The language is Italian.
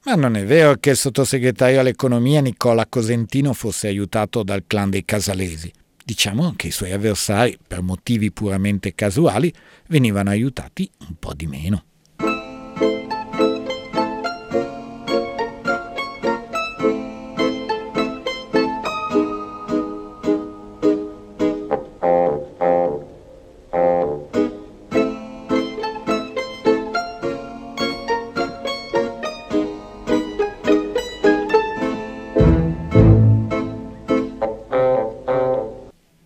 Ma non è vero che il sottosegretario all'economia Nicola Cosentino fosse aiutato dal clan dei Casalesi. Diciamo che i suoi avversari, per motivi puramente casuali, venivano aiutati un po' di meno.